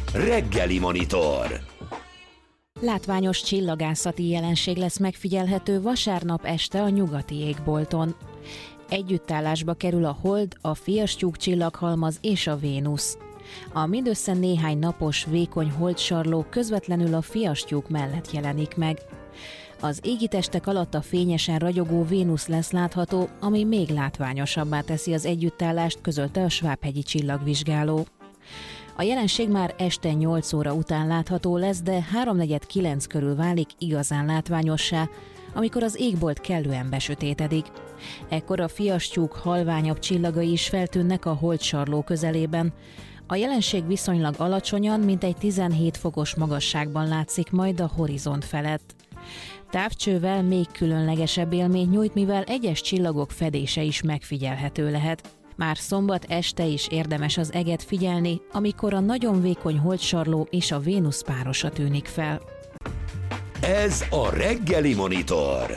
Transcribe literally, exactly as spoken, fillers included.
Reggeli Monitor. Látványos csillagászati jelenség lesz megfigyelhető vasárnap este a nyugati égbolton. Együttállásba kerül a Hold, a Fiastyúk csillaghalmaz és a Vénusz. A mindössze néhány napos, vékony holdsarló közvetlenül a Fiastyúk mellett jelenik meg. Az égitestek alatt a fényesen ragyogó Vénusz lesz látható, ami még látványosabbá teszi az együttállást, közölte a Svábhegyi csillagvizsgáló. A jelenség már este nyolc óra után látható lesz, de háromnegyed kilenc körül válik igazán látványossá, amikor az égbolt kellően besötétedik. Ekkor a Fiastyúk halványabb csillagai is feltűnnek a holdsarló közelében. A jelenség viszonylag alacsonyan, mintegy tizenhét fokos magasságban látszik majd a horizont felett. Távcsővel még különlegesebb élményt nyújt, mivel egyes csillagok fedése is megfigyelhető lehet. Már szombat este is érdemes az eget figyelni, amikor a nagyon vékony holdsarló és a Vénusz párosa tűnik fel. Ez a Reggeli Monitor.